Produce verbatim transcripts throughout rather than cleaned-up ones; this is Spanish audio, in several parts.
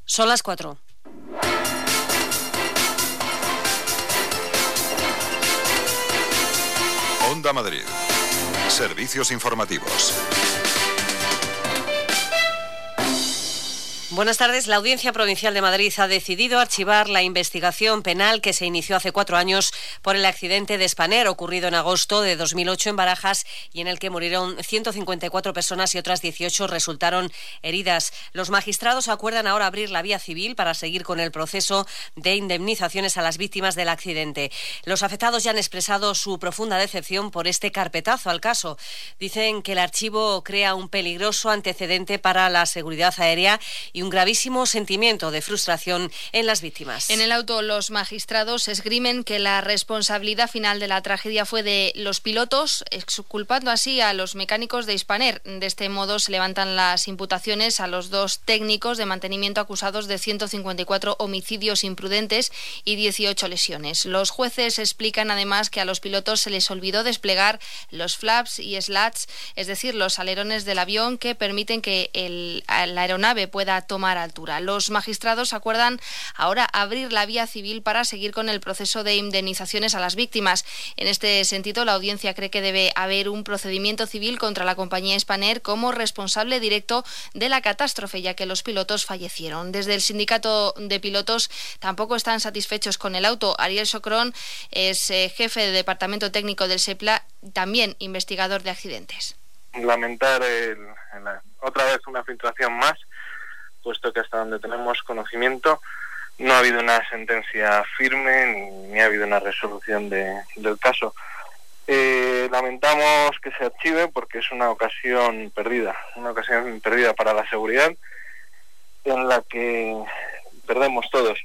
Son las cuatro. Onda Madrid. Servicios informativos. Buenas tardes. La Audiencia Provincial de Madrid ha decidido archivar la investigación penal que se inició hace cuatro años por el accidente de Spanair ocurrido en agosto de dos mil ocho en Barajas y en el que murieron ciento cincuenta y cuatro personas y otras dieciocho resultaron heridas. Los magistrados acuerdan ahora abrir la vía civil para seguir con el proceso de indemnizaciones a las víctimas del accidente. Los afectados ya han expresado su profunda decepción por este carpetazo al caso. Dicen que el archivo crea un peligroso antecedente para la seguridad aérea y un gravísimo sentimiento de frustración en las víctimas. En el auto, los magistrados esgrimen que la responsabilidad final de la tragedia fue de los pilotos, exculpando así a los mecánicos de Spanair. De este modo se levantan las imputaciones a los dos técnicos de mantenimiento acusados de ciento cincuenta y cuatro homicidios imprudentes y dieciocho lesiones. Los jueces explican además que a los pilotos se les olvidó desplegar los flaps y slats, es decir, los alerones del avión que permiten que el, la aeronave pueda tomar altura. Los magistrados acuerdan ahora abrir la vía civil para seguir con el proceso de indemnizaciones a las víctimas. En este sentido, la audiencia cree que debe haber un procedimiento civil contra la compañía Spanair como responsable directo de la catástrofe, ya que los pilotos fallecieron. Desde el sindicato de pilotos tampoco están satisfechos con el auto. Ariel Socrón es eh, jefe de departamento técnico del SEPLA, también investigador de accidentes. Lamentar el, el, otra vez una filtración más, puesto que hasta donde tenemos conocimiento no ha habido una sentencia firme ni, ni ha habido una resolución de, del caso. Eh, lamentamos que se archive porque es una ocasión perdida, una ocasión perdida para la seguridad en la que perdemos todos.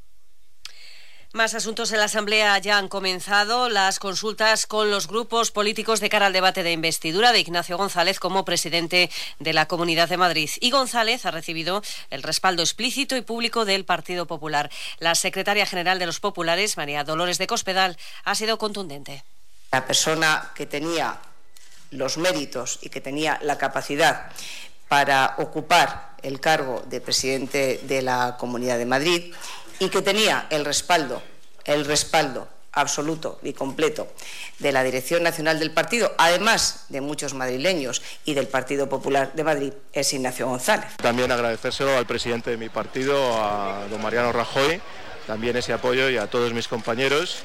Más asuntos en la Asamblea. Ya han comenzado las consultas con los grupos políticos de cara al debate de investidura de Ignacio González como presidente de la Comunidad de Madrid. Y González ha recibido el respaldo explícito y público del Partido Popular. La secretaria general de los populares, María Dolores de Cospedal, ha sido contundente. La persona que tenía los méritos y que tenía la capacidad para ocupar el cargo de presidente de la Comunidad de Madrid y que tenía el respaldo, el respaldo absoluto y completo de la Dirección Nacional del Partido, además de muchos madrileños y del Partido Popular de Madrid, es Ignacio González. También agradecérselo al presidente de mi partido, a don Mariano Rajoy, también ese apoyo, y a todos mis compañeros,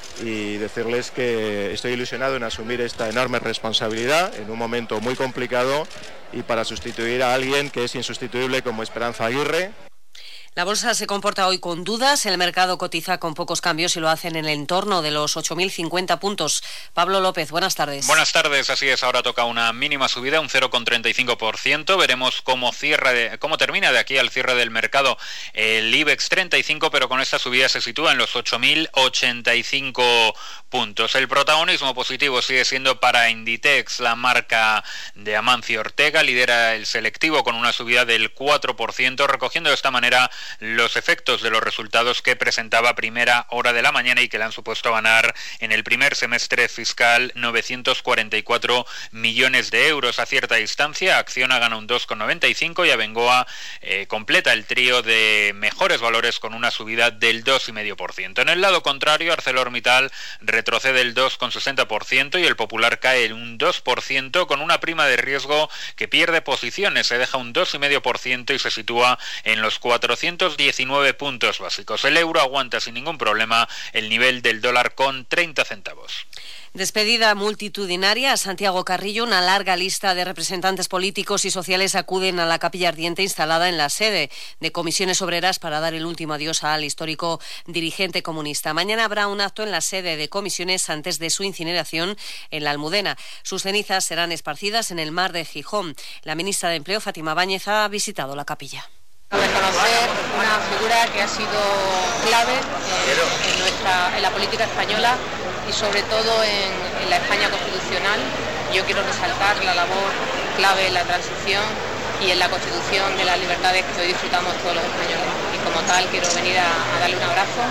y decirles que estoy ilusionado en asumir esta enorme responsabilidad en un momento muy complicado y para sustituir a alguien que es insustituible como Esperanza Aguirre. La bolsa se comporta hoy con dudas, el mercado cotiza con pocos cambios y lo hacen en el entorno de los ocho mil cincuenta puntos. Pablo López, buenas tardes. Buenas tardes, así es, ahora toca una mínima subida, un cero coma treinta y cinco por ciento. Veremos cómo cierra de, cómo termina de aquí al cierre del mercado el IBEX treinta y cinco, pero con esta subida se sitúa en los ocho mil ochenta y cinco puntos. El protagonismo positivo sigue siendo para Inditex, la marca de Amancio Ortega, lidera el selectivo con una subida del cuatro por ciento, recogiendo de esta manera los efectos de los resultados que presentaba a primera hora de la mañana y que le han supuesto ganar en el primer semestre fiscal novecientos cuarenta y cuatro millones de euros. A cierta distancia, Acciona gana un dos coma noventa y cinco y Abengoa eh, completa el trío de mejores valores con una subida del dos coma cinco por ciento. En el lado contrario, ArcelorMittal retrocede el dos coma sesenta por ciento y el Popular cae en un dos por ciento con una prima de riesgo que pierde posiciones, se deja un dos coma cinco por ciento y se sitúa en los cuatrocientos diecinueve puntos básicos. El euro aguanta sin ningún problema el nivel del dólar con treinta centavos. Despedida multitudinaria a Santiago Carrillo. Una larga lista de representantes políticos y sociales acuden a la capilla ardiente instalada en la sede de Comisiones Obreras para dar el último adiós al histórico dirigente comunista. Mañana habrá un acto en la sede de Comisiones antes de su incineración en la Almudena. Sus cenizas serán esparcidas en el mar de Gijón. La ministra de Empleo, Fátima Báñez, ha visitado la capilla. Reconocer una figura que ha sido clave en, en, nuestra, en la política española y sobre todo en, en la España constitucional. Yo quiero resaltar la labor clave en la transición y en la constitución de las libertades que hoy disfrutamos todos los españoles. Y como tal quiero venir a, a darle un abrazo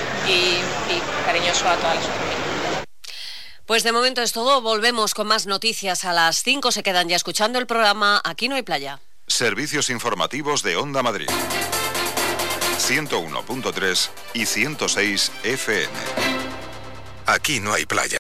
y, y cariñoso a todas las familias. Pues de momento es todo. Volvemos con más noticias a las cinco. Se quedan ya escuchando el programa Aquí no hay playa. Servicios informativos de Onda Madrid. ciento uno punto tres y ciento seis F M. Aquí no hay playa.